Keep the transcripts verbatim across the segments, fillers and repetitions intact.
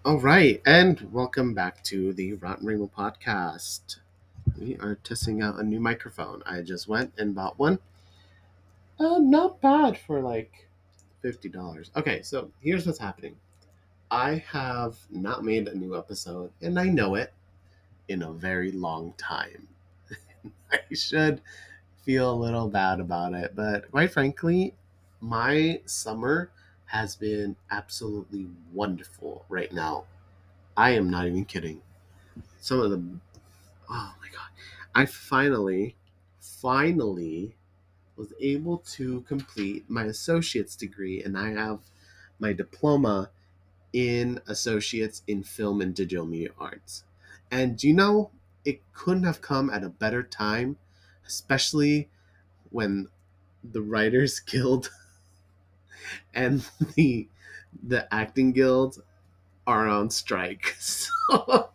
All right, and welcome back to the Rotten Rainbow podcast. We are testing out a new microphone. I just went and bought one. Uh, not bad for like fifty dollars. Okay, so here's what's happening. I have not made a new episode, and I know it, in a very long time. I should feel a little bad about it, but quite frankly, my summer has been absolutely wonderful right now. I am not even kidding. Some of the Oh my god. I finally, finally was able to complete my associate's degree, and I have my diploma in associates in film and digital media arts. And you know, it couldn't have come at a better time, especially when the Writers Guild and the the acting guild are on strike. So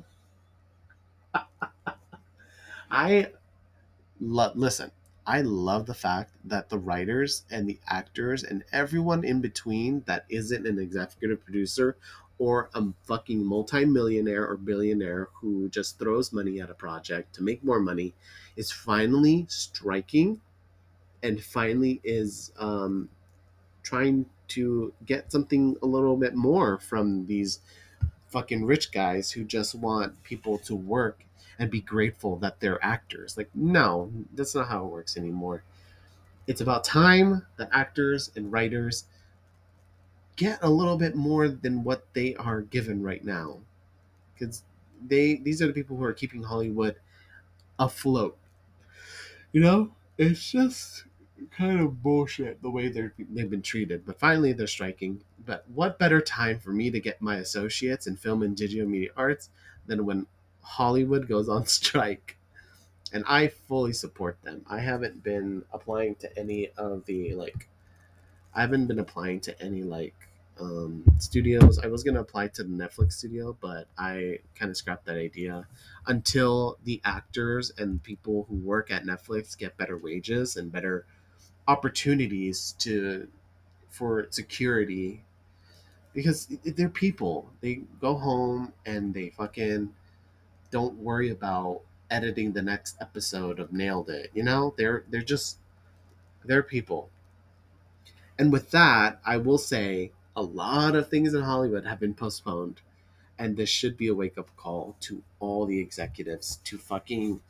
I Lo- listen, I love the fact that the writers and the actors and everyone in between that isn't an executive producer or a fucking multimillionaire or billionaire who just throws money at a project to make more money is finally striking and finally is um, trying to get something a little bit more from these fucking rich guys who just want people to work and be grateful that they're actors. Like, no, that's not how it works anymore. It's about time that actors and writers get a little bit more than what they are given right now. Because they these are the people who are keeping Hollywood afloat. You know? It's just kind of bullshit the way they're they've been treated. But finally they're striking. But what better time for me to get my associates in film and digital media arts than when Hollywood goes on strike? And I fully support them. I haven't been applying to any of the like I haven't been applying to any like um, studios. I was gonna apply to the Netflix studio, but I kind of scrapped that idea until the actors and people who work at Netflix get better wages and better opportunities to for security because they're people. They go home and they fucking don't worry about editing the next episode of Nailed It. You know, they're they're just they're people. And with that, I will say a lot of things in Hollywood have been postponed. And this should be a wake up call to all the executives to fucking.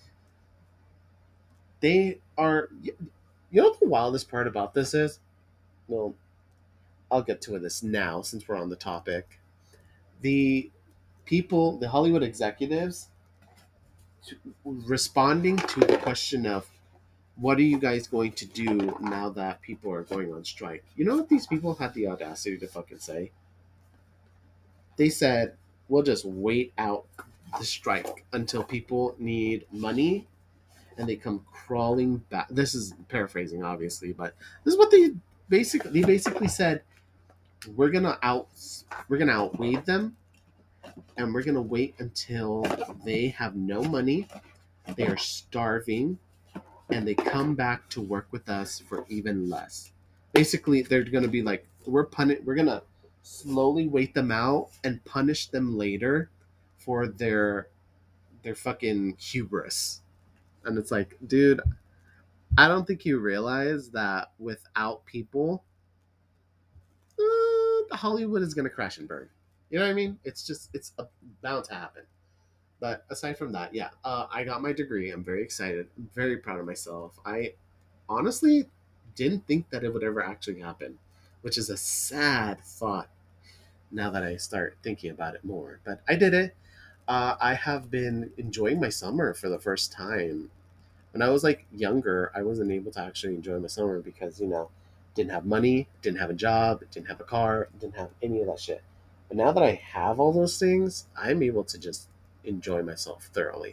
They are. You know what the wildest part about this is? Well, I'll get to this now since we're on the topic. The people, the Hollywood executives, responding to the question of what are you guys going to do now that people are going on strike? You know what these people had the audacity to fucking say? They said, we'll just wait out the strike until people need money and they come crawling back. This is paraphrasing, obviously, but this is what they basically they basically said. We're gonna out we're gonna outweigh them, and we're gonna wait until they have no money, they are starving, and they come back to work with us for even less. Basically, they're gonna be like, we're puni- we're gonna slowly wait them out and punish them later for their their fucking hubris. And it's like, dude, I don't think you realize that without people, uh, Hollywood is gonna crash and burn. You know what I mean? It's just it's bound to happen. But aside from that, yeah, uh, I got my degree. I'm very excited. I'm very proud of myself. I honestly didn't think that it would ever actually happen, which is a sad thought now that I start thinking about it more. But I did it. Uh, I have been enjoying my summer for the first time. When I was like younger, I wasn't able to actually enjoy my summer because, you know, didn't have money, didn't have a job, didn't have a car, didn't have any of that shit. But now that I have all those things, I'm able to just enjoy myself thoroughly.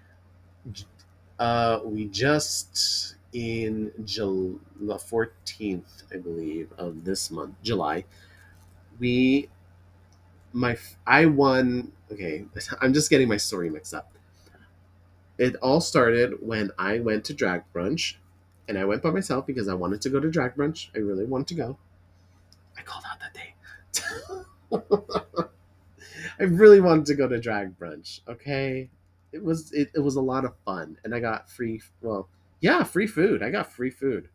Uh, we just in Jul- the fourteenth, I believe, of this month, July, we my I won. Okay, I'm just getting my story mixed up. It all started when I went to drag brunch, and I went by myself because I wanted to go to drag brunch. I really wanted to go. I called out that day. I really wanted to go to drag brunch. Okay, it was it, it was a lot of fun, and I got free. Well, yeah, free food. I got free food.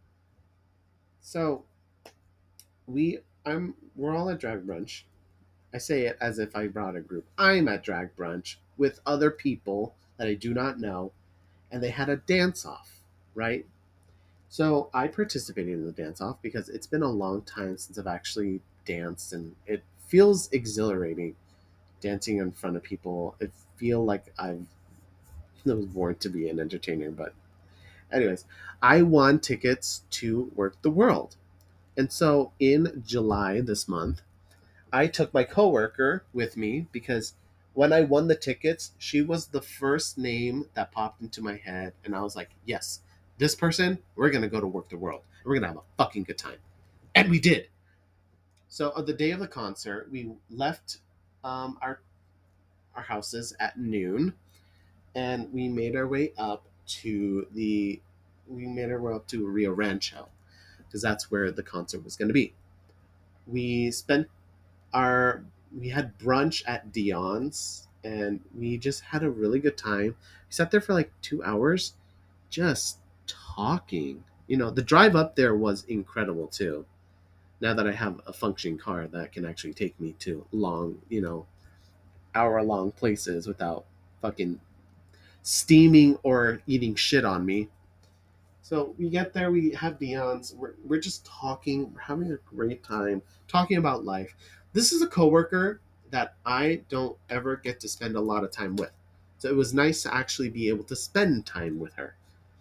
So we, I'm, we're all at drag brunch. I say it as if I brought a group. I'm at drag brunch with other people that I do not know, and they had a dance off, right? So I participated in the dance off because it's been a long time since I've actually danced, and it feels exhilarating dancing in front of people. I feel like I've I was born to be an entertainer, but anyways, I won tickets to Work the World. And so in July this month, I took my coworker with me because when I won the tickets, she was the first name that popped into my head. And I was like, yes, this person, we're going to go to Work the World. We're going to have a fucking good time. And we did. So on the day of the concert, we left um, our, our houses at noon, and we made our way up to the, we made our way up to Rio Rancho because that's where the concert was going to be. We spent our we had brunch at Dion's, and we just had a really good time. We sat there for like two hours just talking. You know, the drive up there was incredible too. Now that I have a functioning car that can actually take me to long, you know, hour long places without fucking steaming or eating shit on me. So we get there, we have Dion's, we're, we're just talking, we're having a great time, talking about life. This is a coworker that I don't ever get to spend a lot of time with. So it was nice to actually be able to spend time with her.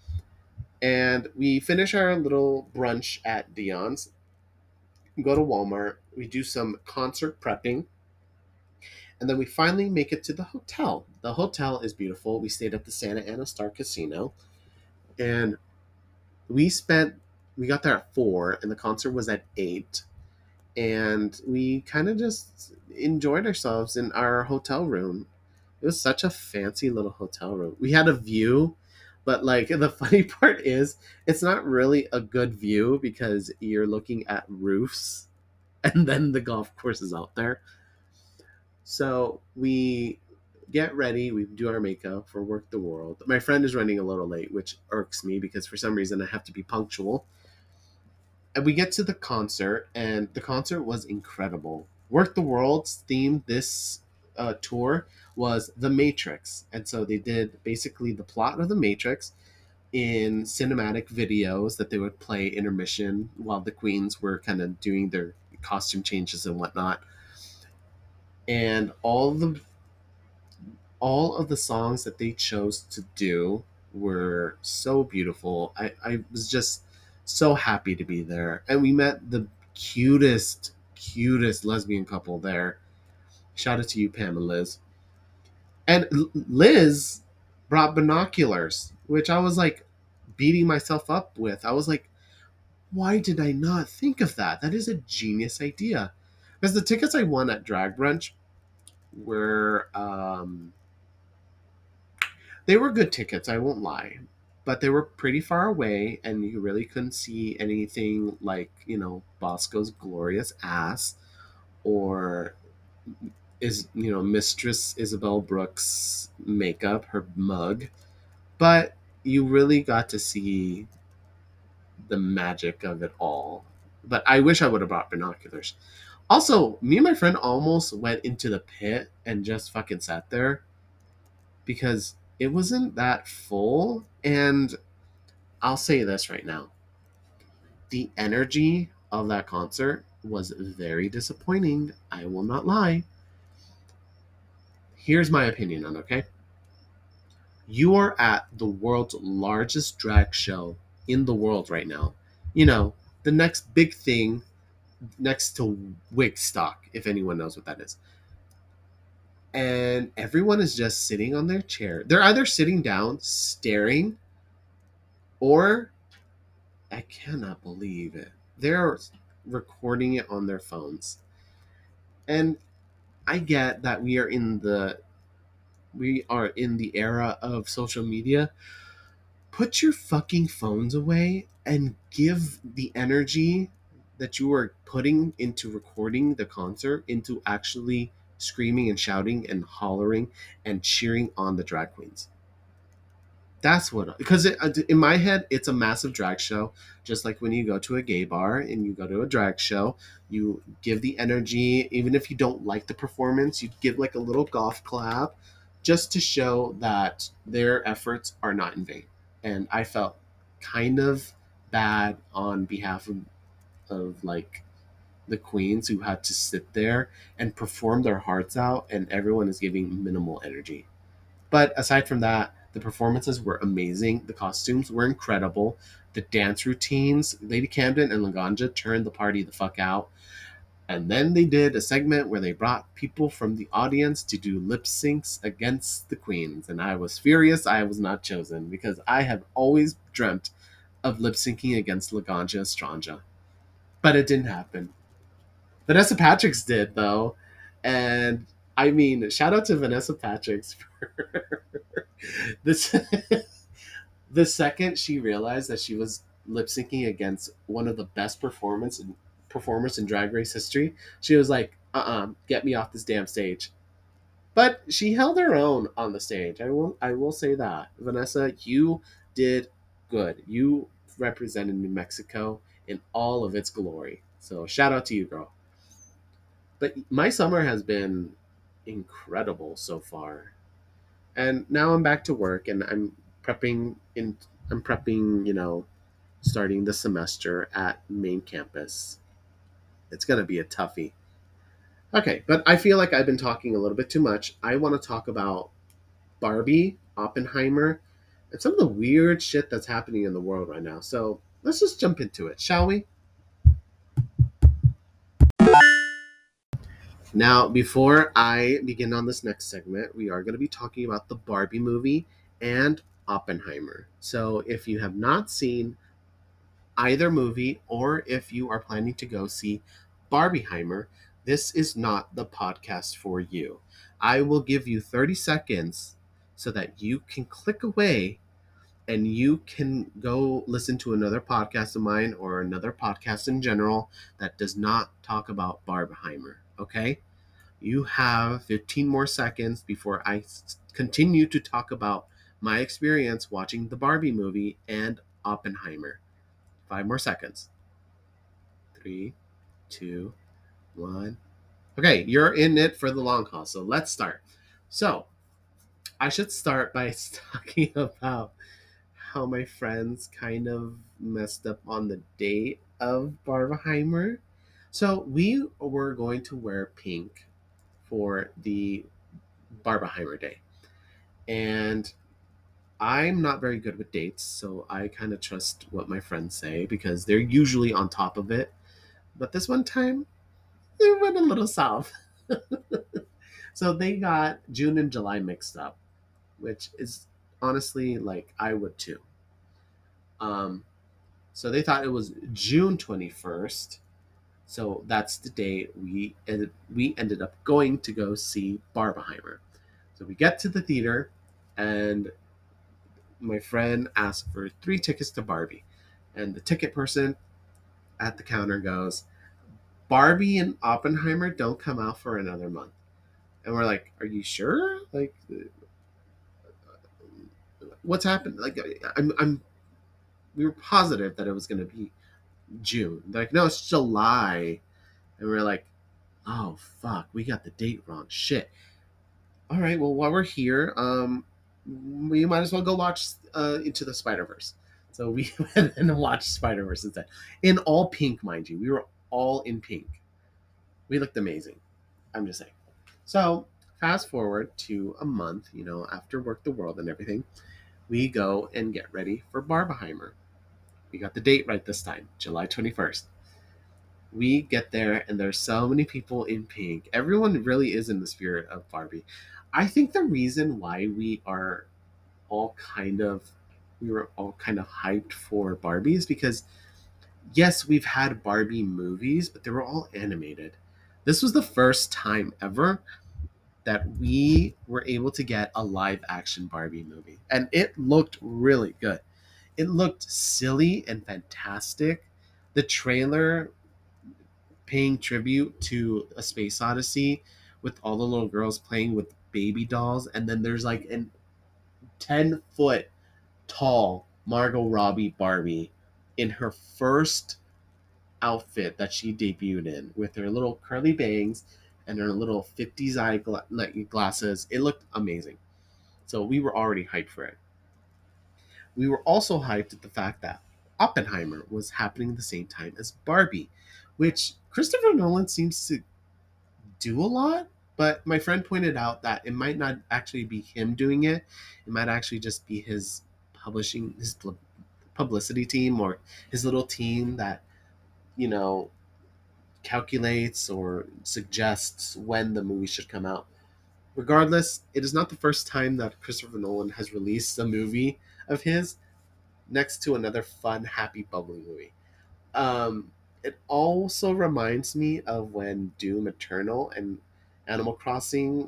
And we finish our little brunch at Dion's, go to Walmart, we do some concert prepping, and then we finally make it to the hotel. The hotel is beautiful. We stayed at the Santa Ana Star Casino, and we spent we got there at four, and the concert was at eight, and we kind of just enjoyed ourselves in our hotel room. It was such a fancy little hotel room. We had a view, but like the funny part is it's not really a good view because you're looking at roofs and then the golf course is out there. So we get ready, we do our makeup for Work the World. My friend is running a little late, which irks me because for some reason I have to be punctual. And we get to the concert, and the concert was incredible. Work the World's theme this uh, tour was The Matrix. And so they did basically the plot of The Matrix in cinematic videos that they would play intermission while the queens were kind of doing their costume changes and whatnot. And all the all of the songs that they chose to do were so beautiful. I, I was just so happy to be there. And we met the cutest, cutest lesbian couple there. Shout out to you, Pam and Liz. And Liz brought binoculars, which I was like beating myself up with. I was like, why did I not think of that? That is a genius idea. Because the tickets I won at Drag Brunch were um, they were good tickets, I won't lie, but they were pretty far away, and you really couldn't see anything like, you know, Bosco's glorious ass or is, you know, Mistress Isabel Brooks makeup, her mug, but you really got to see the magic of it all. But I wish I would have brought binoculars. Also, me and my friend almost went into the pit and just fucking sat there because it wasn't that full. And I'll say this right now. The energy of that concert was very disappointing. I will not lie. Here's my opinion on it, okay? You are at the world's largest drag show in the world right now. You know, the next big thing next to Wigstock, if anyone knows what that is. And everyone is just sitting on their chair. They're either sitting down, staring, or I cannot believe it, they're recording it on their phones. And I get that we are in the we are in the era of social media. Put your fucking phones away and give the energy that you are putting into recording the concert into actually screaming and shouting and hollering and cheering on the drag queens. That's what, because it, in my head, it's a massive drag show. Just like when you go to a gay bar and you go to a drag show, you give the energy, even if you don't like the performance, you give like a little golf clap just to show that their efforts are not in vain. And I felt kind of bad on behalf of, of like the queens who had to sit there and perform their hearts out, and everyone is giving minimal energy. But aside from that, the performances were amazing. The costumes were incredible. The dance routines, Lady Camden and Laganja turned the party the fuck out. And then they did a segment where they brought people from the audience to do lip syncs against the queens. And I was furious I was not chosen, because I have always dreamt of lip syncing against Laganja Estranja. But it didn't happen. Vanessa Patrick's did, though. And I mean, shout out to Vanessa Patrick's for this. The second she realized that she was lip syncing against one of the best performance in, performers in Drag Race history, she was like, uh uh-uh, uh, get me off this damn stage. But she held her own on the stage. I will I will say that. Vanessa, you did good. You represented New Mexico in all of its glory. So shout out to you, girl. But my summer has been incredible so far. And now I'm back to work, and I'm prepping in I'm prepping, you know, starting the semester at main campus. It's going to be a toughie. Okay, but I feel like I've been talking a little bit too much. I want to talk about Barbie, Oppenheimer, and some of the weird shit that's happening in the world right now. So let's just jump into it, shall we? Now, before I begin on this next segment, we are going to be talking about the Barbie movie and Oppenheimer. So if you have not seen either movie, or if you are planning to go see Barbieheimer, this is not the podcast for you. I will give you thirty seconds so that you can click away and you can go listen to another podcast of mine or another podcast in general that does not talk about Barbieheimer, okay? You have fifteen more seconds before I continue to talk about my experience watching the Barbie movie and Oppenheimer. Five more seconds. Three, two, one. Okay, you're in it for the long haul, so let's start. So, I should start by talking about how my friends kind of messed up on the date of Barbenheimer. So, we were going to wear pink for the Barbenheimer day. And I'm not very good with dates, so I kind of trust what my friends say because they're usually on top of it. But this one time, it went a little south. So they got June and July mixed up, which is honestly like I would too. Um, so they thought it was June twenty-first. So that's the day we ended, we ended up going to go see Barbenheimer. So we get to the theater, and my friend asked for three tickets to Barbie. And the ticket person at the counter goes, Barbie and Oppenheimer don't come out for another month. And we're like, are you sure? Like, what's happened? Like, I'm, I'm, we were positive that it was going to be June. They're like, no, it's July. And we're like, oh, fuck, we got the date wrong. Shit. All right, well, while we're here, um, we might as well go watch uh, Into the Spider-Verse. So we went and watched Spider-Verse instead. In all pink, mind you. We were all in pink. We looked amazing. I'm just saying. So fast forward to a month, you know, after Work the World and everything, we go and get ready for Barbenheimer. We got the date right this time, July twenty-first. We get there and there's so many people in pink. Everyone really is in the spirit of Barbie. I think the reason why we are all kind of we were all kind of hyped for Barbie is because yes, we've had Barbie movies, but they were all animated. This was the first time ever that we were able to get a live action Barbie movie. And it looked really good. It looked silly and fantastic. The trailer paying tribute to A Space Odyssey with all the little girls playing with baby dolls, and then there's like an ten foot tall Margot Robbie Barbie in her first outfit that she debuted in with her little curly bangs and her little fifties eye gla- glasses. It looked amazing. So we were already hyped for it. We were also hyped at the fact that Oppenheimer was happening at the same time as Barbie, which Christopher Nolan seems to do a lot. But my friend pointed out that it might not actually be him doing it. It might actually just be his publishing, his publicity team, or his little team that, you know, calculates or suggests when the movie should come out. Regardless, it is not the first time that Christopher Nolan has released a movie of his next to another fun, happy, bubbly movie. Um, it also reminds me of when Doom Eternal and Animal Crossing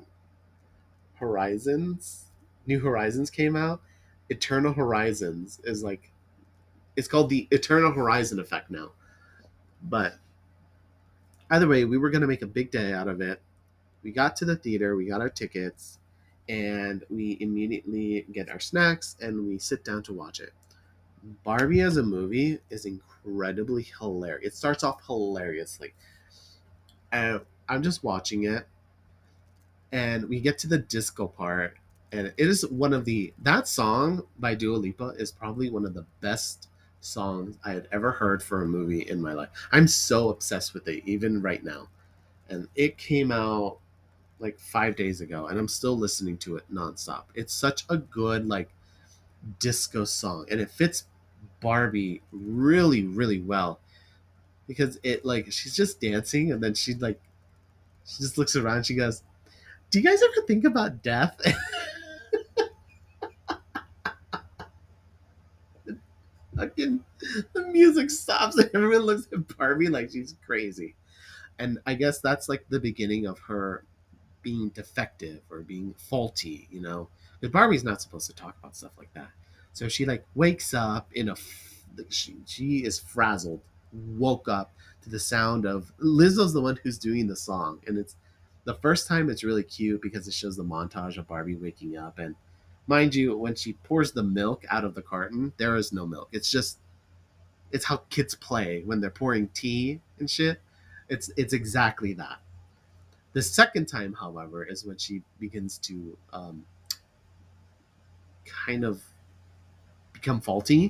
Horizons, New Horizons came out. Eternal Horizons is like, it's called the Eternal Horizon effect now. But either way, we were going to make a big day out of it. We got to the theater, we got our tickets, and we immediately get our snacks and we sit down to watch it. Barbie as a movie is incredibly hilarious. It starts off hilariously. And I'm just watching it, and we get to the disco part, and it is one of the that song by Dua Lipa is probably one of the best songs I had ever heard for a movie in my life. I'm so obsessed with it even right now. And it came out like five days ago, and I'm still listening to it nonstop. It's such a good like disco song, and it fits Barbie really, really well because it like she's just dancing, and then she like she just looks around. And she goes, "Do you guys ever think about death?" Fucking the music stops, and everyone looks at Barbie like she's crazy. And I guess that's like the beginning of her being defective or being faulty, you know, because Barbie's not supposed to talk about stuff like that. So she like wakes up in a she, she is frazzled, woke up to the sound of Lizzo's the one who's doing the song, and it's the first time it's really cute because it shows the montage of Barbie waking up. And mind you, when she pours the milk out of the carton, there is no milk. It's just it's how kids play when they're pouring tea and shit. It's it's exactly that. The second time, however, is when she begins to um, kind of become faulty,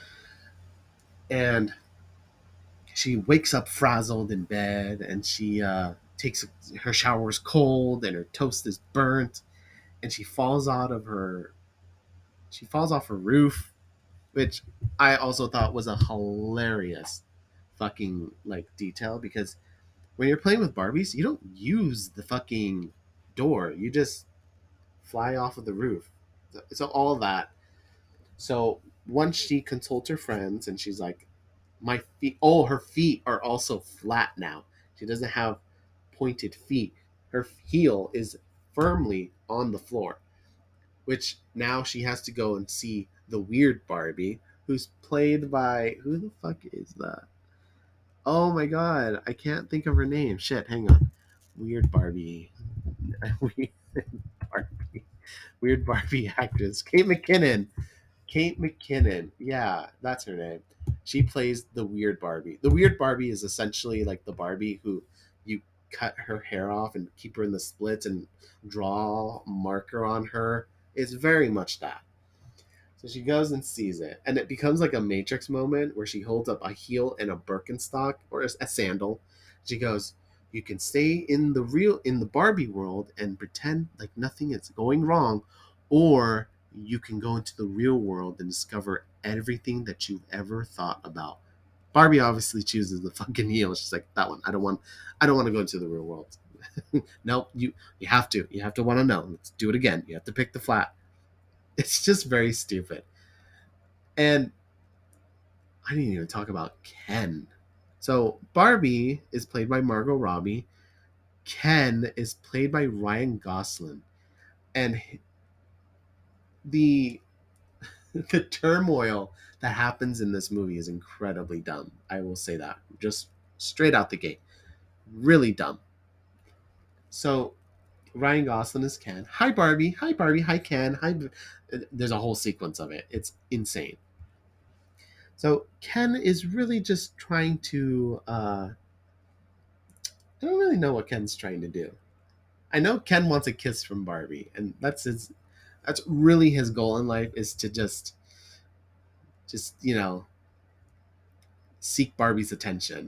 and she wakes up frazzled in bed, and she uh, takes her shower is cold, and her toast is burnt, and she falls out of her she falls off her roof, which I also thought was a hilarious fucking like detail because when you're playing with Barbies, you don't use the fucking door. You just fly off of the roof. So, so all that. So once she consults her friends and she's like, my feet, oh, her feet are also flat now. She doesn't have pointed feet. Her heel is firmly on the floor, which now she has to go and see the weird Barbie, who's played by, who the fuck is that? Oh my god, I can't think of her name. Shit, hang on. Weird Barbie. Weird Barbie. Weird Barbie actress. Kate McKinnon. Kate McKinnon. Yeah, that's her name. She plays the weird Barbie. The weird Barbie is essentially like the Barbie who you cut her hair off and keep her in the splits and draw a marker on her. It's very much that. So she goes and sees it, and it becomes like a Matrix moment where she holds up a heel and a Birkenstock or a, a sandal. She goes, "You can stay in the real in the Barbie world and pretend like nothing is going wrong, or you can go into the real world and discover everything that you've ever thought about." Barbie obviously chooses the fucking heel. She's like, "That one. I don't want. I don't want to go into the real world." Nope. You you have to. You have to want to know. Let's do it again. You have to pick the flat. It's just very stupid. And I didn't even talk about Ken. So Barbie is played by Margot Robbie. Ken is played by Ryan Gosling. And the the turmoil that happens in this movie is incredibly dumb. I will say that. Just straight out the gate. Really dumb. So Ryan Gosling is Ken. Hi Barbie. Hi Barbie. Hi Ken. Hi. There's a whole sequence of it. It's insane. So Ken is really just trying to. Uh, I don't really know what Ken's trying to do. I know Ken wants a kiss from Barbie, and that's his. That's really his goal in life is to just, just you know, seek Barbie's attention.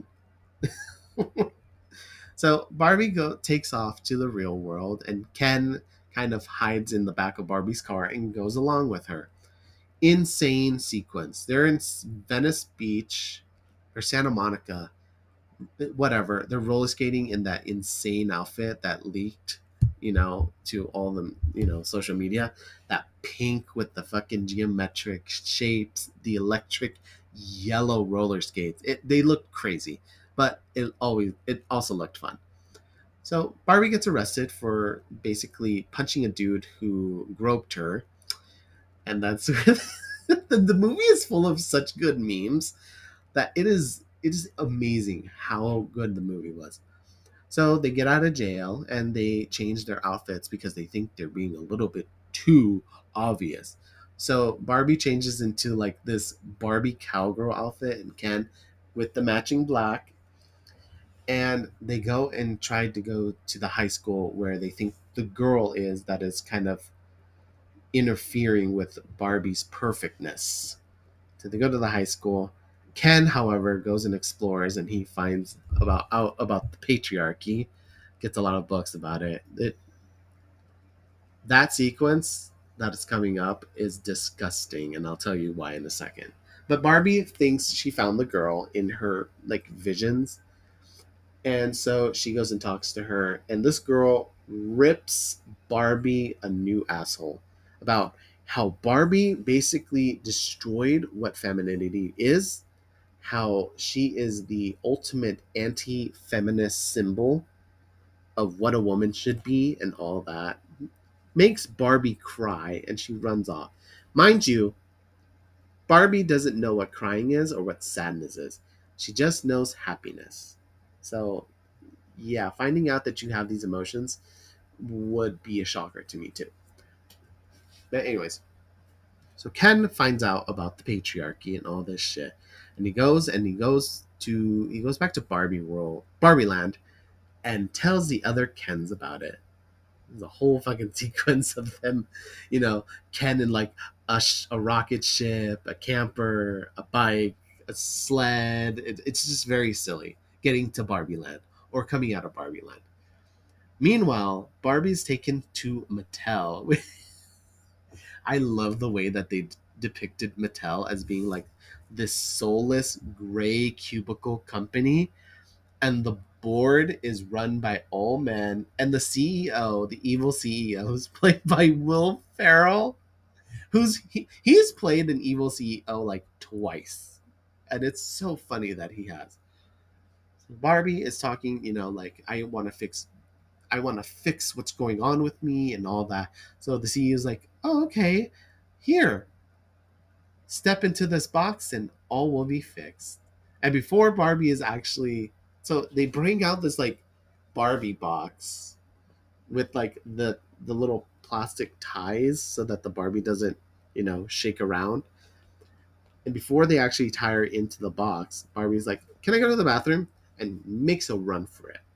So Barbie go, takes off to the real world, and Ken kind of hides in the back of Barbie's car and goes along with her. Insane sequence. They're in Venice Beach or Santa Monica, whatever. They're roller skating in that insane outfit that leaked, you know, to all the, you know, social media. That pink with the fucking geometric shapes, the electric yellow roller skates. It they look crazy, but it always it also looked fun. So Barbie gets arrested for basically punching a dude who groped her, and that's the, the movie is full of such good memes that it is it is amazing how good the movie was. So they get out of jail and they change their outfits because they think they're being a little bit too obvious. So Barbie changes into like this Barbie cowgirl outfit and Ken with the matching black, and they go and try to go to the high school where they think the girl is that is kind of interfering with Barbie's perfectness. So they go to the high school. Ken, however, goes and explores, and he finds about out about the patriarchy. Gets a lot of books about it. it that sequence that is coming up is disgusting, and I'll tell you why in a second. But Barbie thinks she found the girl in her like visions, and so she goes and talks to her, and this girl rips Barbie a new asshole about how Barbie basically destroyed what femininity is, how she is the ultimate anti feminist symbol of what a woman should be and all that. Makes Barbie cry and she runs off. Mind you, Barbie doesn't know what crying is or what sadness is. She just knows happiness. So, yeah, finding out that you have these emotions would be a shocker to me too. But anyways, so Ken finds out about the patriarchy and all this shit, and he goes and he goes to he goes back to Barbie World, Barbie Land, and tells the other Kens about it. There's a whole fucking sequence of them, you know, Ken in like a, sh- a rocket ship, a camper, a bike, a sled. It, it's just very silly getting to Barbie Land or coming out of Barbie Land. Meanwhile, Barbie's taken to Mattel. I love the way that they d- depicted Mattel as being like this soulless gray cubicle company, and the board is run by all men, and the C E O, the evil C E O, is played by Will Ferrell, who's he, he's played an evil C E O like twice, and it's so funny that he has. Barbie is talking, you know, like I want to fix I want to fix what's going on with me and all that. So the C E O is like, oh, okay, here, step into this box and all will be fixed. And before Barbie is actually, so they bring out this like Barbie box with like the the little plastic ties so that the Barbie doesn't, you know, shake around. And before they actually tie her into the box, Barbie's like, "Can I go to the bathroom?" and makes a run for it.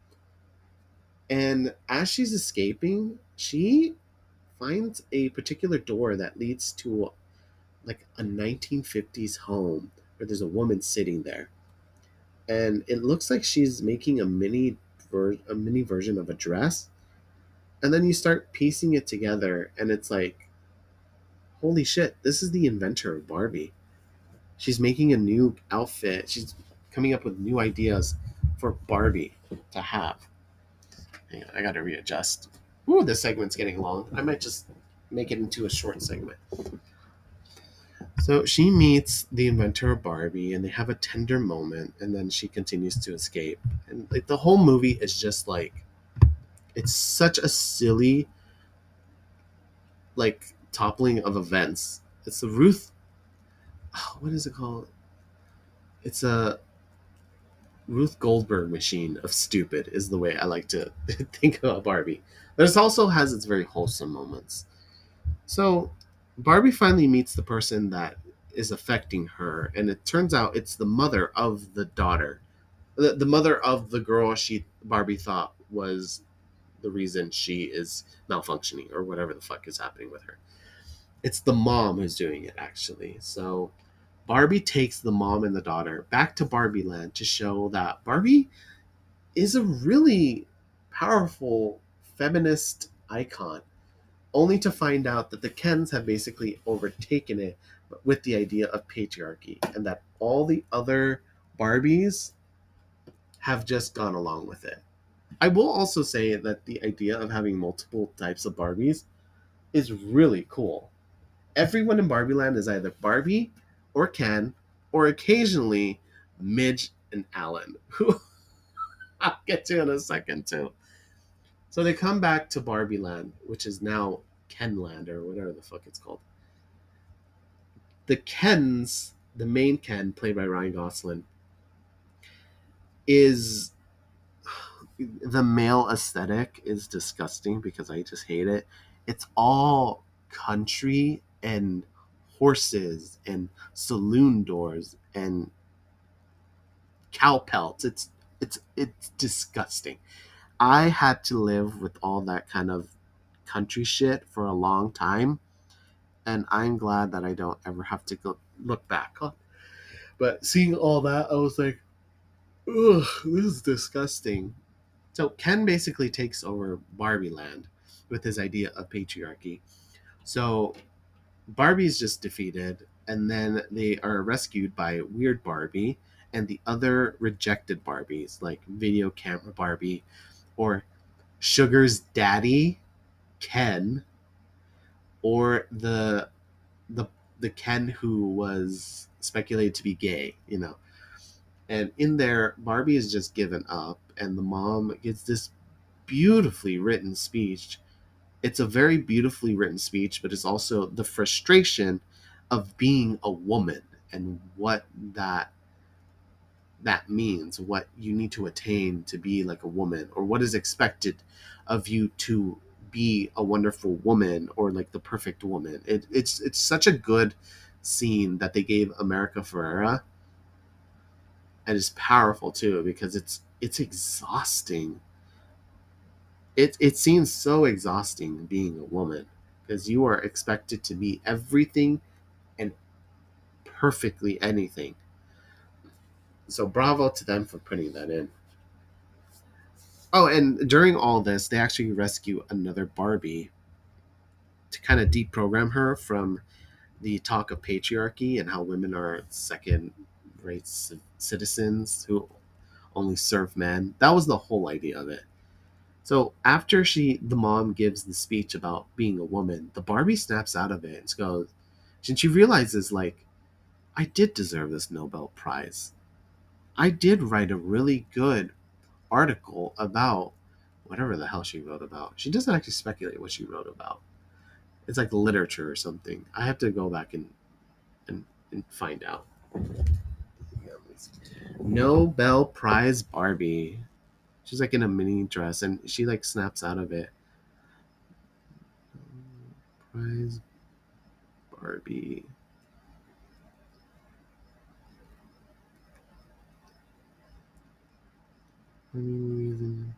And as she's escaping, she finds a particular door that leads to like a nineteen fifties home where there's a woman sitting there, and it looks like she's making a mini ver- a mini version of a dress. And then you start piecing it together, and it's like, holy shit, this is the inventor of Barbie. She's making a new outfit. She's coming up with new ideas for Barbie to have. Hang on, I gotta readjust. Ooh, this segment's getting long. I might just make it into a short segment. So she meets the inventor of Barbie, and they have a tender moment, and then she continues to escape. And like the whole movie is just like, it's such a silly, like toppling of events. It's the Ruth. Oh, what is it called? It's a Ruth Goldberg machine of stupid. Is the way I like to think about Barbie. But it also has its very wholesome moments. So Barbie finally meets the person that is affecting her, and it turns out it's the mother of the daughter, the, the mother of the girl she Barbie thought was the reason she is malfunctioning or whatever the fuck is happening with her. It's the mom who's doing it actually. So Barbie takes the mom and the daughter back to Barbie Land to show that Barbie is a really powerful feminist icon, only to find out that the Kens have basically overtaken it with the idea of patriarchy and that all the other Barbies have just gone along with it. I will also say that the idea of having multiple types of Barbies is really cool. Everyone in Barbie Land is either Barbie or Ken, or occasionally Midge and Alan, who I'll get to in a second too. So they come back to Barbie Land, which is now Kenland or whatever the fuck it's called. The Kens, the main Ken, played by Ryan Gosling, is the male aesthetic is disgusting because I just hate it. It's all country and horses and saloon doors and cow pelts. It's it's it's disgusting. I had to live with all that kind of country shit for a long time, and I'm glad that I don't ever have to go look back on. But seeing all that, I was like, ugh, this is disgusting. So Ken basically takes over Barbie Land with his idea of patriarchy. So Barbie's just defeated, and then they are rescued by Weird Barbie and the other rejected Barbies, like Video Camera Barbie or Sugar's daddy, Ken, or the the the Ken who was speculated to be gay, you know. And in there, Barbie is just given up, and the mom gets this beautifully written speech. It's a very beautifully written speech, but it's also the frustration of being a woman and what that that means, what you need to attain to be like a woman, or what is expected of you to be a wonderful woman or like the perfect woman. It, it's it's such a good scene that they gave America Ferrera, and it's powerful too because it's it's exhausting. It it seems so exhausting being a woman because you are expected to be everything and perfectly anything. So bravo to them for putting that in. Oh, and during all this, they actually rescue another Barbie to kind of deprogram her from the talk of patriarchy and how women are second rate citizens who only serve men. That was the whole idea of it. So after she, the mom gives the speech about being a woman, the Barbie snaps out of it and goes, and she realizes, like, I did deserve this Nobel Prize. I did write a really good article about whatever the hell she wrote about. She doesn't actually speculate what she wrote about. It's like literature or something. I have to go back and and, and find out. Nobel Prize Barbie. She's like in a mini dress and she like snaps out of it. Prize Barbie. Winning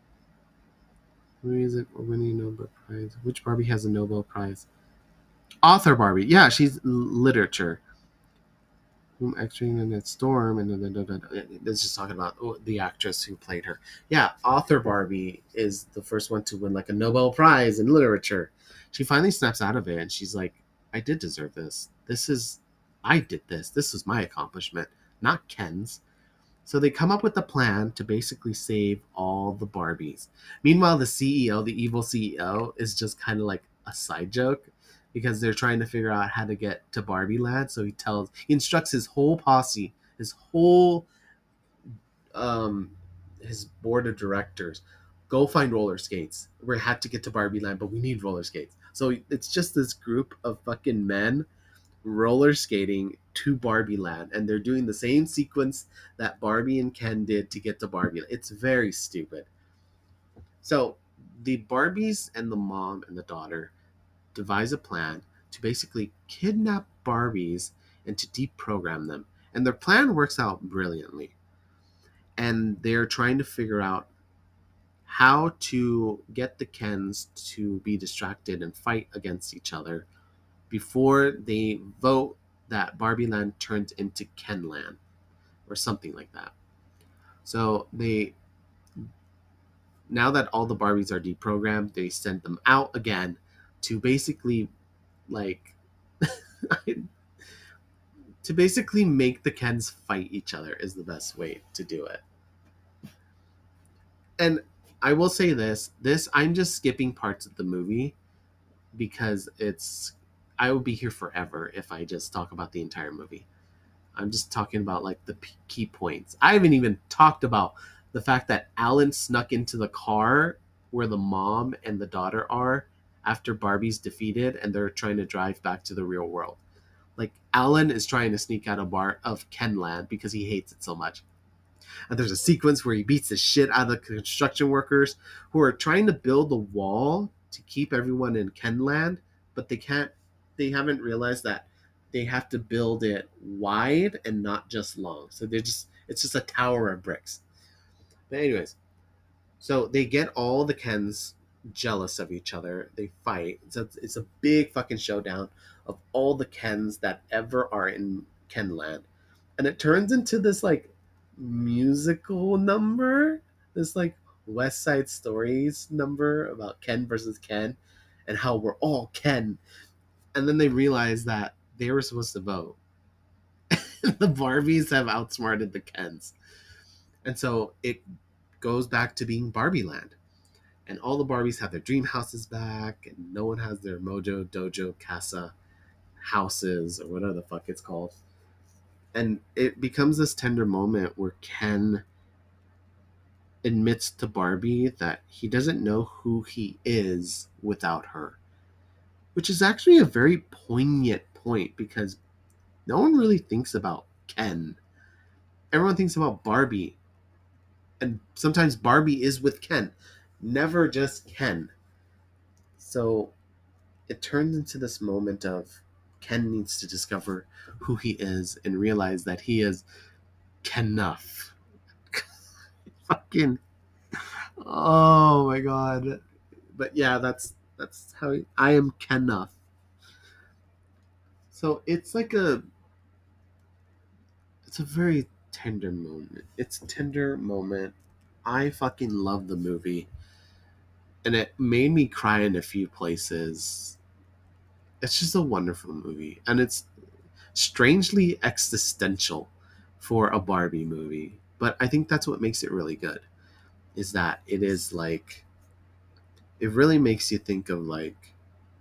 music or winning Nobel Prize. Which Barbie has a Nobel Prize? Author Barbie. Yeah, she's literature. Whom acting in that storm and it's just talking about oh, the actress who played her. Yeah, author Barbie is the first one to win like a Nobel Prize in literature. She finally snaps out of it and she's like, I did deserve this. This is I did this. This was my accomplishment, not Ken's. So they come up with a plan to basically save all the Barbies. Meanwhile, the C E O, the evil C E O, is just kind of like a side joke because they're trying to figure out how to get to Barbie Land. So he tells, he instructs his whole posse, his whole, um, his board of directors, go find roller skates. We have to get to Barbie Land, but we need roller skates. So it's just this group of fucking men roller skating to Barbie Land, and they're doing the same sequence that Barbie and Ken did to get to Barbie. It's very stupid. So the Barbies and the mom and the daughter devise a plan to basically kidnap Barbies and to deprogram them. And their plan works out brilliantly. And they're trying to figure out how to get the Kens to be distracted and fight against each other before they vote that Barbie Land turns into Ken Land or something like that. So they, now that all the Barbies are deprogrammed, they send them out again to basically like to basically make the Kens fight each other is the best way to do it. And I will say this, this I'm just skipping parts of the movie because it's I will be here forever if I just talk about the entire movie. I'm just talking about like the p- key points. I haven't even talked about the fact that Alan snuck into the car where the mom and the daughter are after Barbie's defeated and they're trying to drive back to the real world. Like Alan is trying to sneak out of bar of Kenland because he hates it so much. And there's a sequence where he beats the shit out of the construction workers who are trying to build a wall to keep everyone in Kenland, but they can't. They haven't realized that they have to build it wide and not just long. So they're just it's just a tower of bricks. But anyways, so they get all the Kens jealous of each other. They fight. It's a, it's a big fucking showdown of all the Kens that ever are in Kenland. And it turns into this like musical number. This like West Side Stories number about Ken versus Ken and how we're all Ken. And then they realize that they were supposed to vote. The Barbies have outsmarted the Kens. And so it goes back to being Barbie Land. And all the Barbies have their dream houses back, and no one has their Mojo Dojo Casa houses, or whatever the fuck it's called. And it becomes this tender moment where Ken admits to Barbie that he doesn't know who he is without her. Which is actually a very poignant point because no one really thinks about Ken. Everyone thinks about Barbie. And sometimes Barbie is with Ken. Never just Ken. So it turns into this moment of Ken needs to discover who he is and realize that he is Kenuff. Fucking oh my god. But yeah, that's that's how he, I am Kenuff. So it's like a it's a very tender moment. It's a tender moment. I fucking love the movie. And it made me cry in a few places. It's just a wonderful movie. And it's strangely existential for a Barbie movie. But I think that's what makes it really good. Is that it is like it really makes you think of like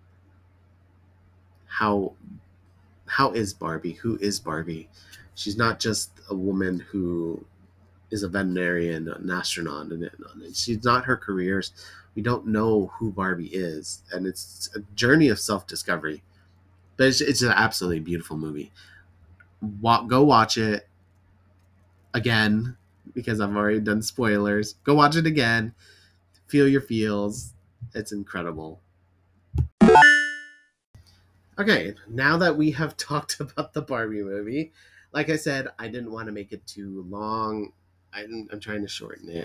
how how is Barbie? Who is Barbie? She's not just a woman who is a veterinarian, an astronaut, and she's not her careers. We don't know who Barbie is, and it's a journey of self-discovery. But it's, it's an absolutely beautiful movie. Wa- go watch it again because I've already done spoilers. Go watch it again. Feel your feels. It's incredible. Okay, now that we have talked about the Barbie movie, like I said, I didn't want to make it too long. I, I'm trying to shorten it.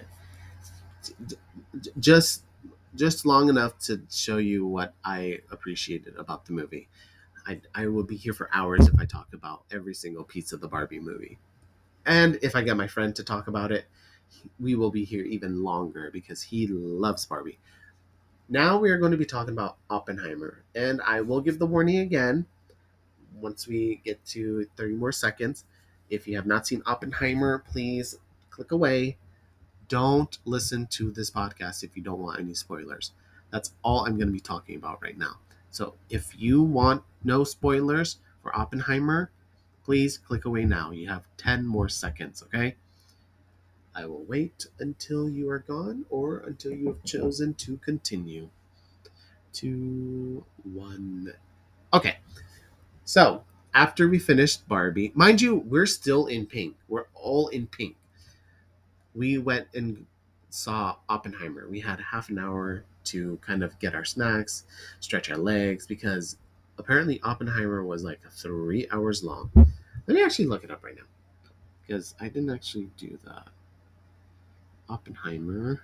Just just long enough to show you what I appreciated about the movie. I, I will be here for hours if I talk about every single piece of the Barbie movie. And if I get my friend to talk about it, we will be here even longer because he loves Barbie. Now we are going to be talking about Oppenheimer. And I will give the warning again once we get to thirty more seconds. If you have not seen Oppenheimer, please click away. Don't listen to this podcast if you don't want any spoilers. That's all I'm going to be talking about right now. So if you want no spoilers for Oppenheimer, please click away now. You have ten more seconds, okay? I will wait until you are gone or until you have chosen to continue. Two, one. Okay. So after we finished Barbie, mind you, we're still in pink. We're all in pink. We went and saw Oppenheimer. We had half an hour to kind of get our snacks, stretch our legs, because apparently Oppenheimer was like three hours long. Let me actually look it up right now because I didn't actually do that. Oppenheimer.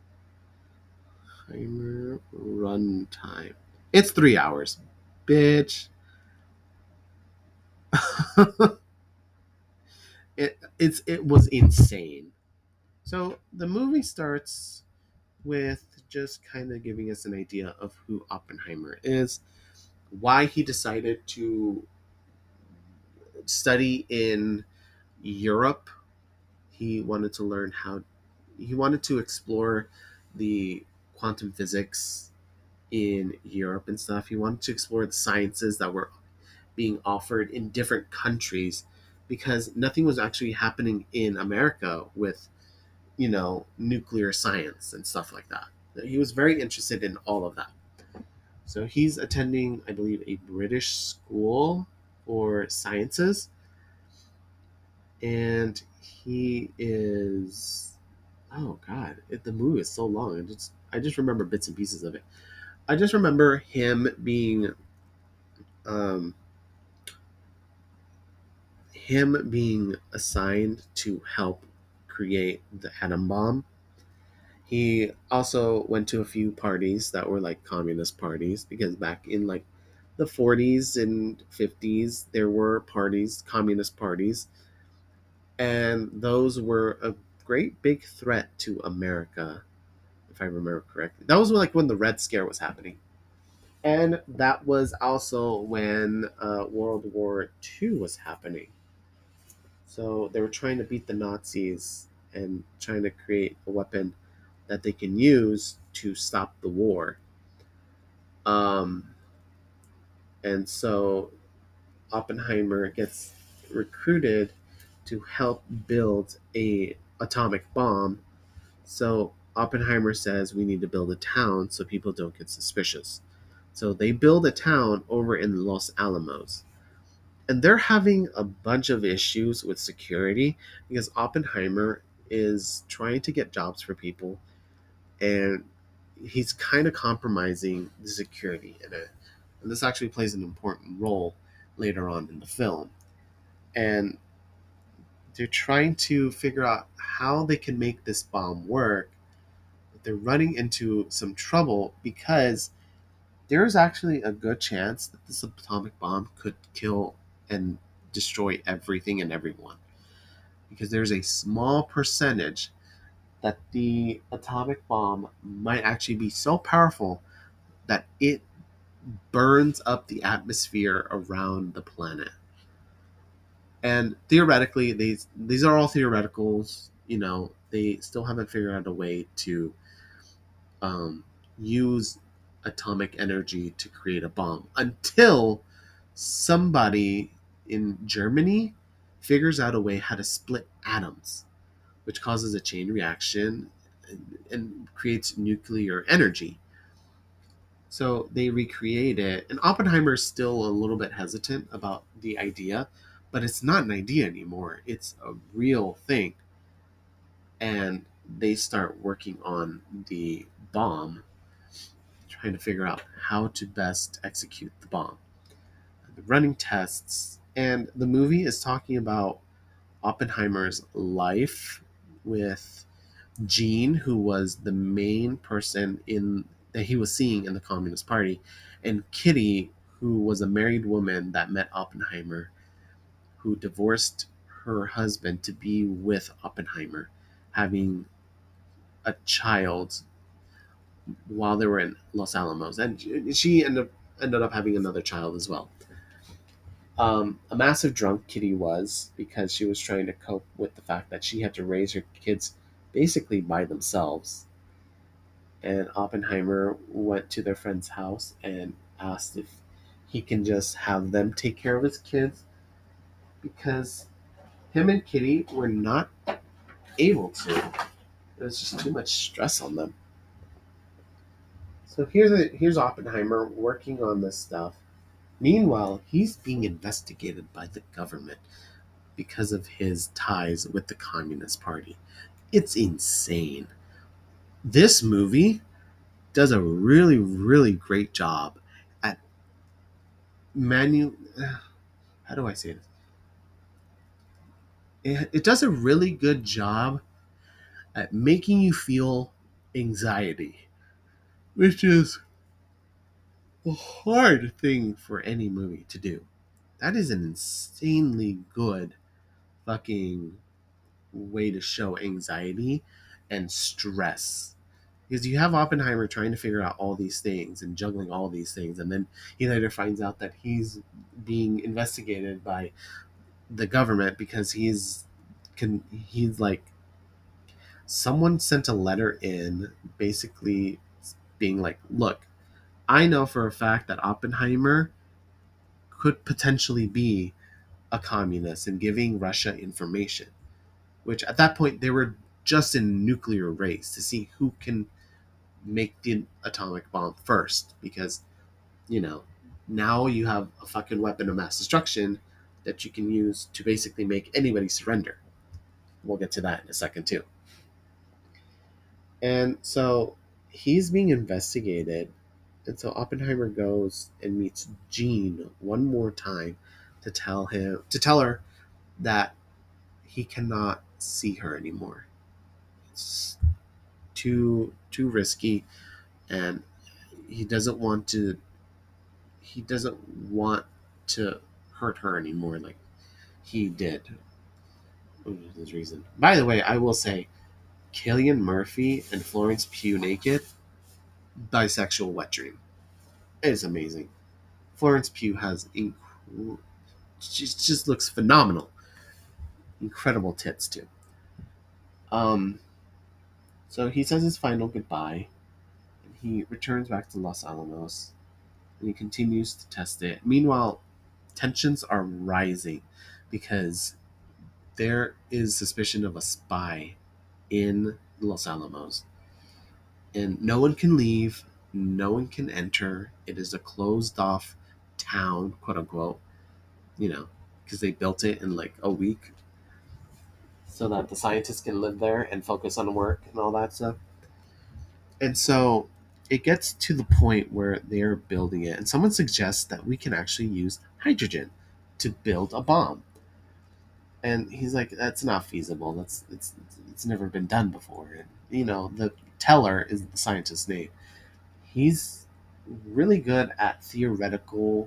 Timer run time. It's three hours, bitch. it it's it was insane. So the movie starts with just kind of giving us an idea of who Oppenheimer is, why he decided to study in Europe. He wanted to learn how he wanted to explore the quantum physics in Europe and stuff. He wanted to explore the sciences that were being offered in different countries because nothing was actually happening in America with, you know, nuclear science and stuff like that. He was very interested in all of that. So he's attending, I believe, a British school for sciences. And he is, oh God, it, the movie is so long. I just, I just remember bits and pieces of it. I just remember him being, um, him being assigned to help create the atom bomb. He also went to a few parties that were like communist parties because back in like the forties and fifties there were parties, communist parties, and those were a great big threat to America, if I remember correctly. That was like when the Red Scare was happening. And that was also when uh, World War Two was happening. So they were trying to beat the Nazis and trying to create a weapon that they can use to stop the war. Um, and so Oppenheimer gets recruited to help build a atomic bomb. So Oppenheimer says we need to build a town so people don't get suspicious. So they build a town over in Los Alamos. And they're having a bunch of issues with security because Oppenheimer is trying to get jobs for people and he's kind of compromising the security in it. And this actually plays an important role later on in the film. And they're trying to figure out how they can make this bomb work. But they're running into some trouble because there's actually a good chance that this atomic bomb could kill and destroy everything and everyone. Because there's a small percentage that the atomic bomb might actually be so powerful that it burns up the atmosphere around the planet. And theoretically, these these are all theoreticals. You know, they still haven't figured out a way to um, use atomic energy to create a bomb until somebody in Germany figures out a way how to split atoms, which causes a chain reaction and, and creates nuclear energy. So they recreate it, and Oppenheimer is still a little bit hesitant about the idea, but it's not an idea anymore. It's a real thing. And they start working on the bomb, trying to figure out how to best execute the bomb. The running tests, and the movie is talking about Oppenheimer's life with Jean, who was the main person in that he was seeing in the Communist Party, and Kitty, who was a married woman that met Oppenheimer, who divorced her husband to be with Oppenheimer, having a child while they were in Los Alamos, and she ended up, ended up having another child as well. Um, a massive drunk Kitty was because she was trying to cope with the fact that she had to raise her kids basically by themselves. And Oppenheimer went to their friend's house and asked if he can just have them take care of his kids because him and Kitty were not able to. It was just too much stress on them. So here's a, here's Oppenheimer working on this stuff. Meanwhile, he's being investigated by the government because of his ties with the Communist Party. It's insane. This movie does a really, really great job at manu. How do I say this? It, it does a really good job at making you feel anxiety, which is a hard thing for any movie to do. That is an insanely good fucking way to show anxiety and stress. Because you have Oppenheimer trying to figure out all these things and juggling all these things, and then he later finds out that he's being investigated by the government because he's can he's like someone sent a letter in basically being like, look, I know for a fact that Oppenheimer could potentially be a communist and giving Russia information, which at that point they were just in a nuclear race to see who can make the atomic bomb first, because, you know, now you have a fucking weapon of mass destruction that you can use to basically make anybody surrender. We'll get to that in a second too. And so he's being investigated, and so Oppenheimer goes and meets Jean one more time to tell him to tell her that he cannot see her anymore. It's too too risky, and he doesn't want to he doesn't want to hurt her anymore like he did. His reason. By the way, I will say Cillian Murphy and Florence Pugh naked, bisexual wet dream. It is amazing. Florence Pugh has inc- she just looks phenomenal. Incredible tits too. Um so he says his final goodbye, and he returns back to Los Alamos, and he continues to test it. Meanwhile, tensions are rising because there is suspicion of a spy in Los Alamos. And no one can leave, no one can enter. It is a closed off town, quote unquote, you know, because they built it in like a week so that the scientists can live there and focus on work and all that stuff. And so it gets to the point where they're building it, and someone suggests that we can actually use hydrogen to build a bomb. And he's like, that's not feasible. That's it's it's never been done before. And you know, the Teller is the scientist's name. He's really good at theoretical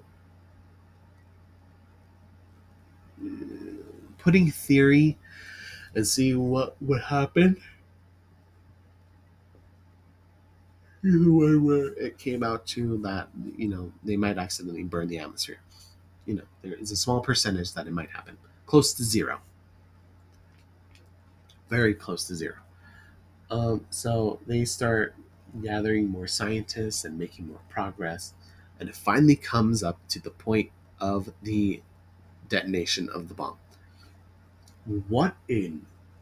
putting theory and see what would happen. The one where it came out to that, you know, they might accidentally burn the atmosphere. You know, there is a small percentage that it might happen. Close to zero. Very close to zero. Um, so they start gathering more scientists and making more progress, and it finally comes up to the point of the detonation of the bomb. What an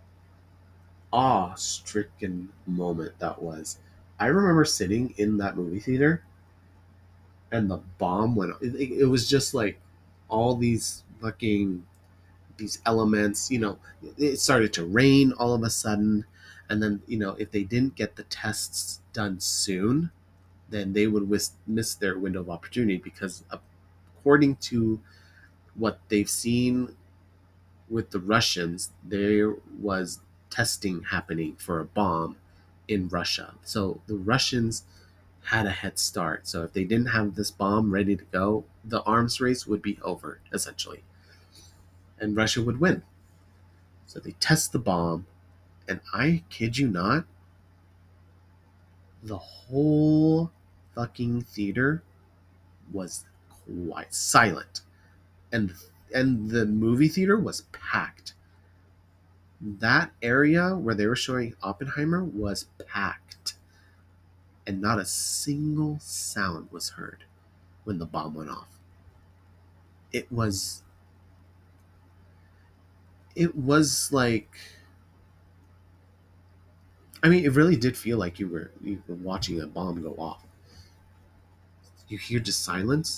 awe-stricken moment that was. I remember sitting in that movie theater, and the bomb went. It, it was just like all these fucking these elements. You know, it started to rain all of a sudden, and then, you know, if they didn't get the tests done soon, then they would miss, miss their window of opportunity, because according to what they've seen with the Russians, there was testing happening for a bomb in Russia. So the Russians had a head start. So if they didn't have this bomb ready to go, the arms race would be over, essentially. And Russia would win. So they test the bomb, and I kid you not, the whole fucking theater was quite silent. And and the movie theater was packed. That area where they were showing Oppenheimer was packed. And not a single sound was heard when the bomb went off. It was it was like, I mean, it really did feel like you were you were watching a bomb go off. You hear just silence,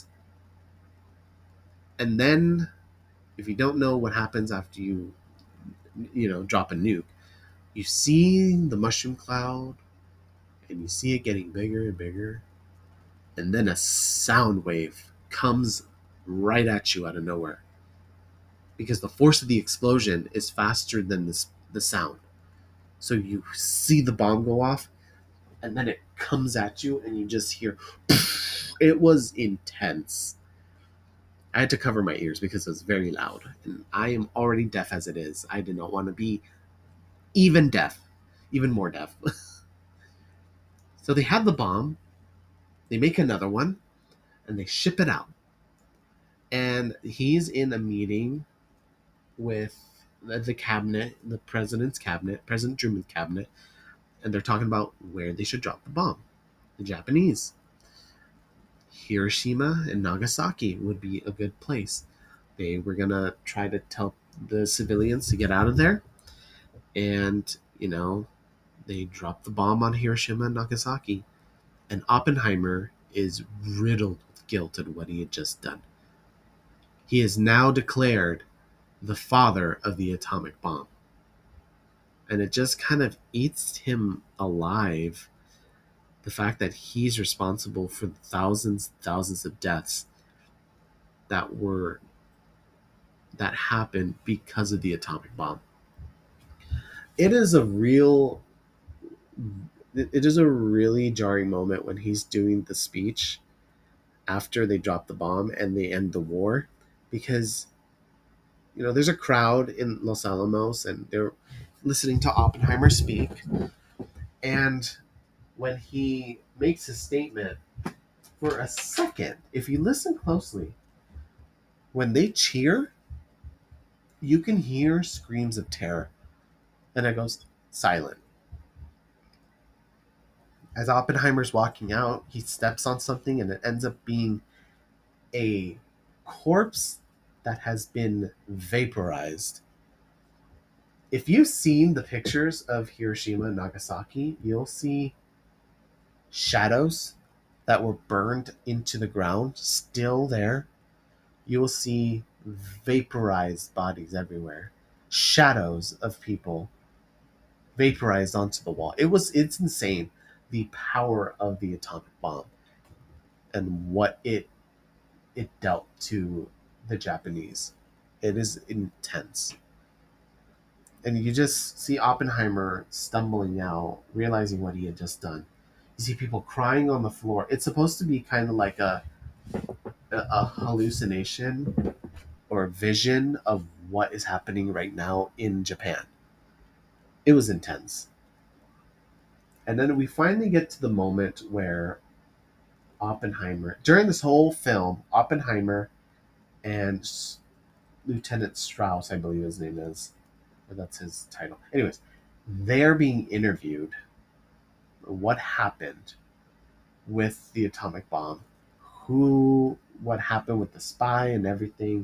and then if you don't know what happens after you you know drop a nuke, you see the mushroom cloud, and you see it getting bigger and bigger, and then a sound wave comes right at you out of nowhere, because the force of the explosion is faster than this, the sound. So you see the bomb go off, and then it comes at you, and you just hear. It was intense. I had to cover my ears because it was very loud, and I am already deaf as it is. I did not want to be even deaf, even more deaf. So they have the bomb, they make another one, and they ship it out. And he's in a meeting with the cabinet, the president's cabinet, President Truman's cabinet, and they're talking about where they should drop the bomb. The Japanese. Hiroshima and Nagasaki would be a good place. They were going to try to tell the civilians to get out of there. And, you know, they dropped the bomb on Hiroshima and Nagasaki. And Oppenheimer is riddled with guilt at what he had just done. He is now declared the father of the atomic bomb. And it just kind of eats him alive, the fact that he's responsible for the thousands and thousands of deaths that were that happened because of the atomic bomb. It is a real it is a really jarring moment when he's doing the speech after they drop the bomb and they end the war, because you know there's a crowd in Los Alamos and they're listening to Oppenheimer speak, and when he makes his statement, for a second, if you listen closely, when they cheer, you can hear screams of terror, and it goes silent. As Oppenheimer's walking out, he steps on something and it ends up being a corpse that has been vaporized. If you've seen the pictures of Hiroshima and Nagasaki, you'll see shadows that were burned into the ground still there. You will see vaporized bodies everywhere, shadows of people vaporized onto the wall. It was it's insane, the power of the atomic bomb and what it it dealt to the Japanese. It is intense. And you just see Oppenheimer stumbling out, realizing what he had just done. You see people crying on the floor. It's supposed to be kind of like a a hallucination or vision of what is happening right now in Japan. It was intense. And then we finally get to the moment where Oppenheimer, during this whole film, Oppenheimer and S- Lieutenant Strauss, I believe his name is, or that's his title. Anyways, they're being interviewed. What happened with the atomic bomb? Who, what happened with the spy and everything?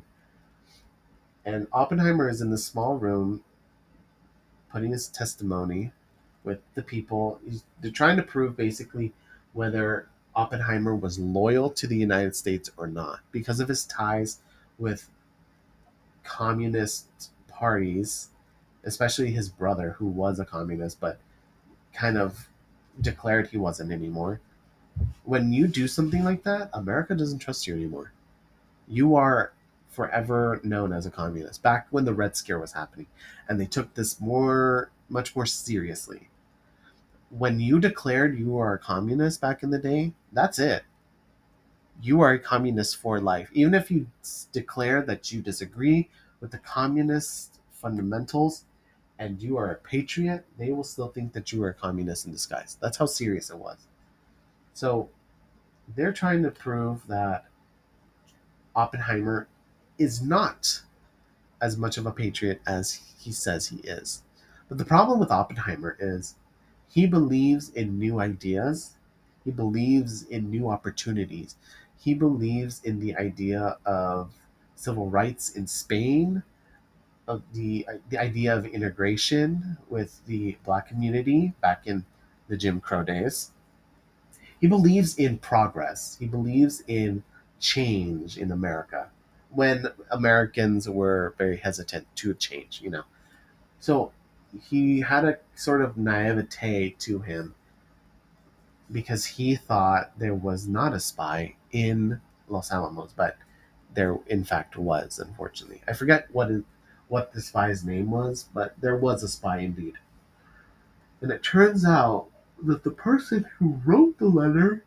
And Oppenheimer is in this small room putting his testimony with the people. He's, they're trying to prove basically whether Oppenheimer was loyal to the United States or not because of his ties with communist parties, especially his brother, who was a communist but kind of declared he wasn't anymore. When you do something like that, America doesn't trust you anymore. You are forever known as a communist. Back when the Red Scare was happening, and they took this more, much more seriously. When you declared you are a communist back in the day, that's it. You are a communist for life. Even if you declare that you disagree with the communist fundamentals and you are a patriot, they will still think that you are a communist in disguise. That's how serious it was. So they're trying to prove that Oppenheimer is not as much of a patriot as he says he is. But the problem with Oppenheimer is he believes in new ideas. He believes in new opportunities. He believes in the idea of civil rights in Spain, of the the idea of integration with the Black community back in the Jim Crow days. He believes in progress. He believes in change in America when Americans were very hesitant to change, you know. So he had a sort of naivete to him because he thought there was not a spy in Los Alamos, but there in fact was, unfortunately. I forget what is, what the spy's name was, but there was a spy indeed. And it turns out that the person who wrote the letter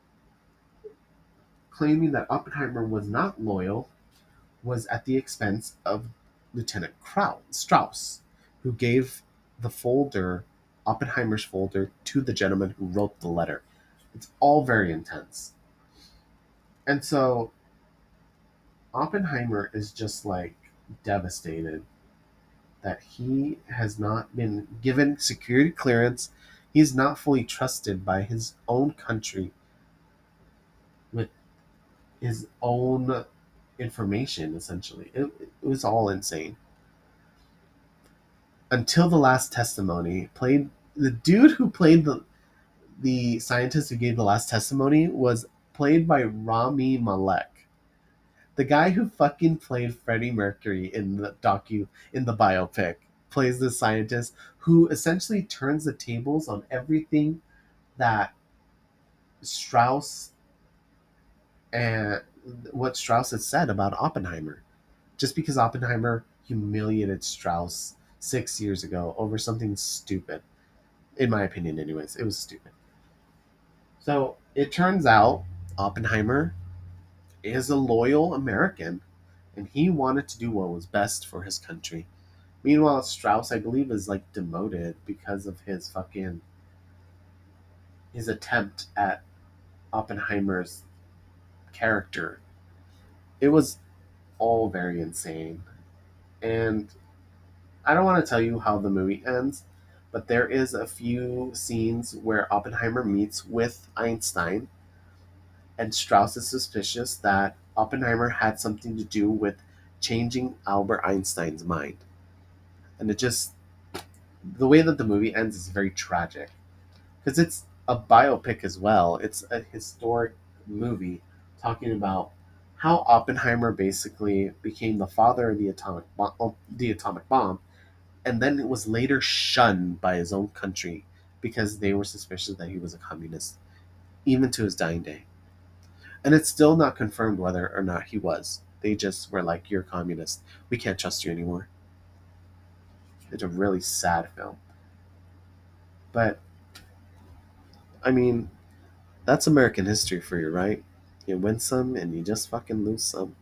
claiming that Oppenheimer was not loyal was at the expense of Lieutenant Strauss, who gave the folder, Oppenheimer's folder, to the gentleman who wrote the letter. It's all very intense. And so Oppenheimer is just like devastated that he has not been given security clearance. He's not fully trusted by his own country with his own information, essentially. It, it was all insane. Until the last testimony, played the dude who played the the scientist who gave the last testimony was played by Rami Malek. The guy who fucking played Freddie Mercury in the docu in the biopic plays the scientist who essentially turns the tables on everything that Strauss and what Strauss had said about Oppenheimer. Just because Oppenheimer humiliated Strauss six years ago over something stupid. In my opinion, anyways, it was stupid. So it turns out Oppenheimer is a loyal American and he wanted to do what was best for his country. Meanwhile, Strauss, I believe, is like demoted because of his fucking his attempt at Oppenheimer's character. It was all very insane. And I don't want to tell you how the movie ends, but there is a few scenes where Oppenheimer meets with Einstein, and Strauss is suspicious that Oppenheimer had something to do with changing Albert Einstein's mind. And it just, the way that the movie ends is very tragic. Because it's a biopic as well. It's a historic movie talking about how Oppenheimer basically became the father of the atomic bomb, the atomic bomb, and then it was later shunned by his own country because they were suspicious that he was a communist, even to his dying day. And it's still not confirmed whether or not he was. They just were like, "You're a communist. We can't trust you anymore." It's a really sad film. But, I mean, that's American history for you, right? You win some and you just fucking lose some.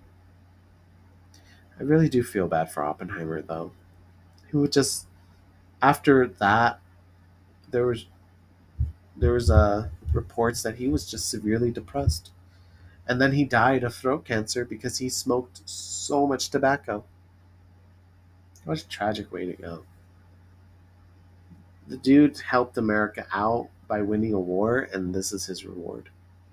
I really do feel bad for Oppenheimer, though. He would just, after that, there was there was uh, reports that he was just severely depressed, and then he died of throat cancer because he smoked so much tobacco. What a tragic way to go. The dude helped America out by winning a war, and this is his reward.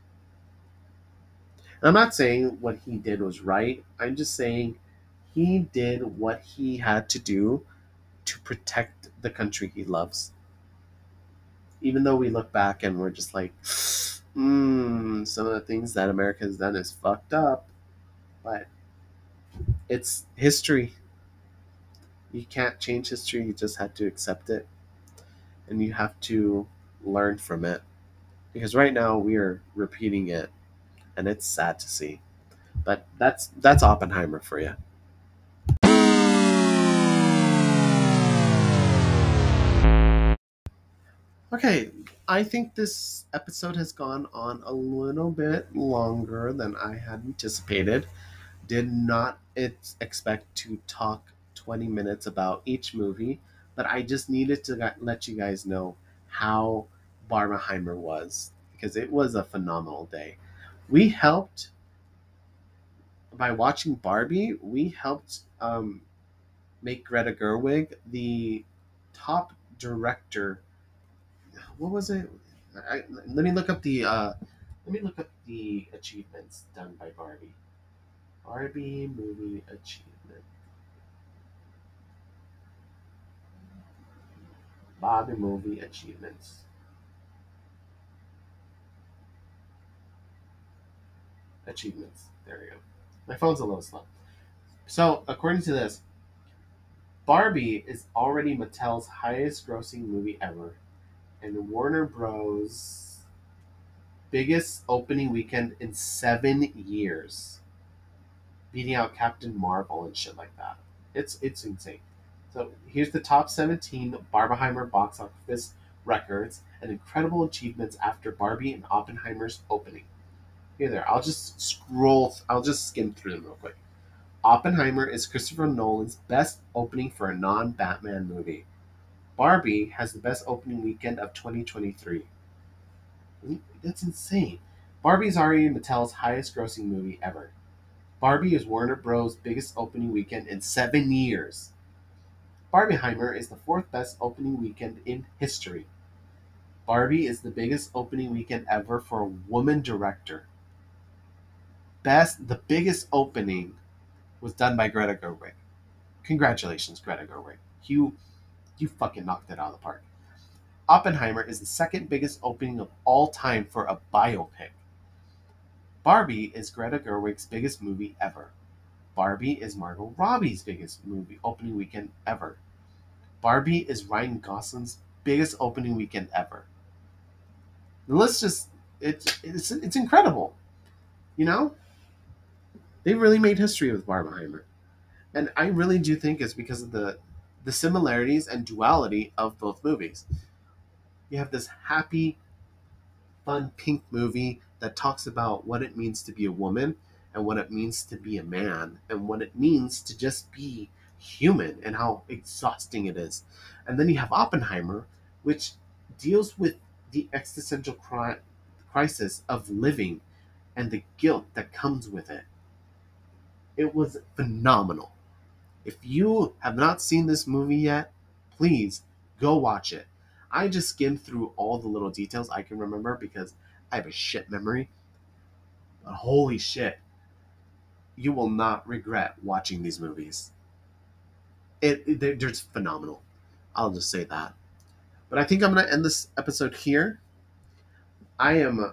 And I'm not saying what he did was right. I'm just saying he did what he had to do to protect the country he loves. Even though we look back and we're just like, hmm, some of the things that America has done is fucked up, but it's history. You can't change history, you just have to accept it, and you have to learn from it. Because right now we are repeating it, and it's sad to see. But that's that's Oppenheimer for you. Okay, I think this episode has gone on a little bit longer than I had anticipated. Did not ex- expect to talk twenty minutes about each movie, but I just needed to got- let you guys know how Barbenheimer was because it was a phenomenal day. We helped by watching Barbie. We helped um, make Greta Gerwig the top director. What was it? I, let me look up the uh, let me look up the achievements done by Barbie. Barbie movie achievement. Barbie movie achievements. Achievements. There we go. My phone's a little slow. So, according to this, Barbie is already Mattel's highest grossing movie ever, and Warner Bros. biggest opening weekend in seven years, beating out Captain Marvel and shit like that. It's it's insane. So here's the top seventeen Barbenheimer box office records and incredible achievements after Barbie and Oppenheimer's opening. Here, there. I'll just scroll. I'll just skim through them real quick. Oppenheimer is Christopher Nolan's best opening for a non-Batman movie. Barbie has the best opening weekend of twenty twenty-three. That's insane. Barbie is already Mattel's highest grossing movie ever. Barbie is Warner Bros. Biggest opening weekend in seven years. Barbieheimer is the fourth best opening weekend in history. Barbie is the biggest opening weekend ever for a woman director. Best, the biggest opening was done by Greta Gerwig. Congratulations, Greta Gerwig. You, you fucking knocked it out of the park. Oppenheimer is the second biggest opening of all time for a biopic. Barbie is Greta Gerwig's biggest movie ever. Barbie is Margot Robbie's biggest movie opening weekend ever. Barbie is Ryan Gosling's biggest opening weekend ever. The list just it's it's it's incredible. You know? They really made history with Barbenheimer. And I really do think it's because of the the similarities and duality of both movies. You have this happy, fun pink movie that talks about what it means to be a woman and what it means to be a man and what it means to just be human and how exhausting it is. And then you have Oppenheimer, which deals with the existential cri- crisis of living and the guilt that comes with it. It was phenomenal. If you have not seen this movie yet, please go watch it. I just skimmed through all the little details I can remember because I have a shit memory. But holy shit, you will not regret watching these movies. It, it they're just phenomenal. I'll just say that. But I think I'm going to end this episode here. I am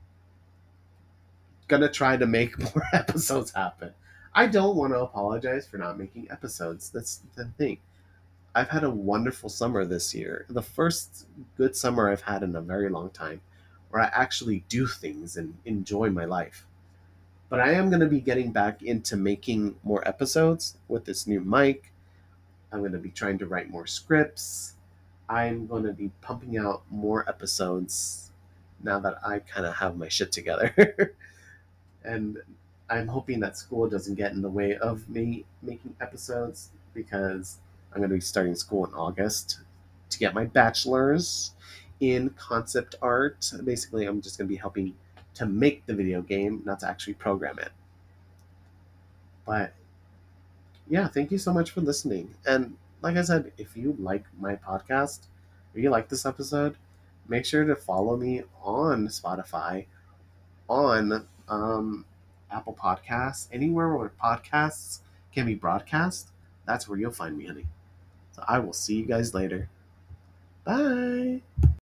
going to try to make more episodes happen. I don't want to apologize for not making episodes. That's the thing. I've had a wonderful summer this year. The first good summer I've had in a very long time where I actually do things and enjoy my life. But I am going to be getting back into making more episodes with this new mic. I'm going to be trying to write more scripts. I'm going to be pumping out more episodes now that I kind of have my shit together. And I'm hoping that school doesn't get in the way of me making episodes because I'm going to be starting school in August to get my bachelor's in concept art. Basically, I'm just going to be helping to make the video game, not to actually program it. But yeah, thank you so much for listening. And like I said, if you like my podcast or you like this episode, make sure to follow me on Spotify, on um, Apple Podcasts, anywhere where podcasts can be broadcast. That's where you'll find me, honey. So I will see you guys later. Bye.